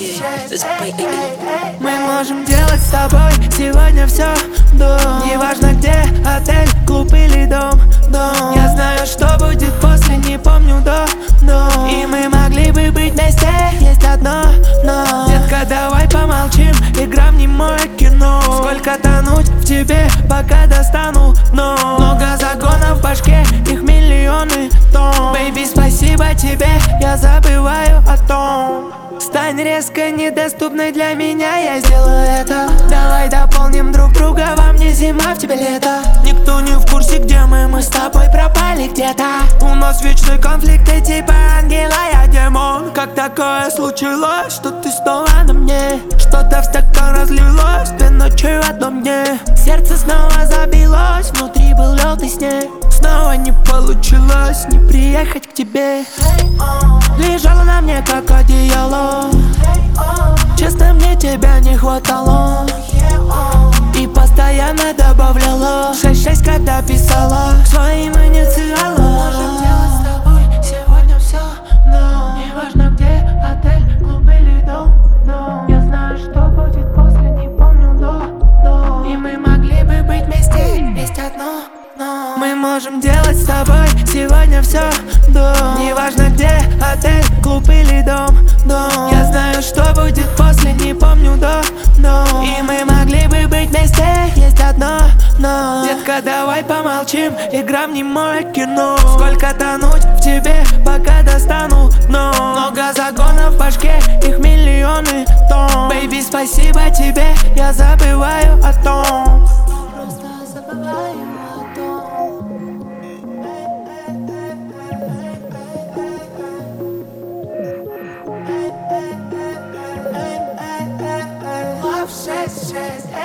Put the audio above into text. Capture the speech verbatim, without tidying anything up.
Мы можем делать с тобой сегодня все, да. Неважно где, отель, клуб или дом, дом. Я знаю, что будет после, не помню до, но и мы могли бы быть вместе, есть одно но. Детка, давай помолчим, игра в немое кино. Сколько тонуть в тебе, пока достану дно. Много загонов в башке, их миллионы тонн. Бэйби, спасибо тебе, я забываю о том. Стань резко недоступной для меня, я сделаю это. Давай дополним друг друга, во мне зима, в тебе лето. Никто не в курсе, где мы, мы с тобой пропали где-то. У нас вечный конфликт, ты типа ангела, я демон. Как такое случилось, что ты снова на мне? Что-то в стакан разлилось, две ночи в одном дне. Сердце снова забилось, внутри был лед и снег. Снова не получилось не приехать к тебе. Лежала на мне как одеяло. Честно, мне тебя не хватало. И постоянно добавляла шесть-шесть, когда писала своим инициалом. Можем делать с тобой сегодня все, но неважно где, отель, клуб или дом, но я знаю, что будет после, не помню до, до. И мы могли бы быть вместе, есть одно но. Мы можем делать с тобой сегодня все, да. Неважно где, отель, клуб или дом, дом. Я знаю, что будет после, не помню до, но и мы могли бы быть вместе, есть одно но. Детка, давай помолчим, игра в немое кино. Сколько тонуть в тебе, пока достану дно. Много загонов в башке, их миллионы тонн. Бэйби, спасибо тебе, я забываю о том. Просто забываю о том. Love шесть шесть.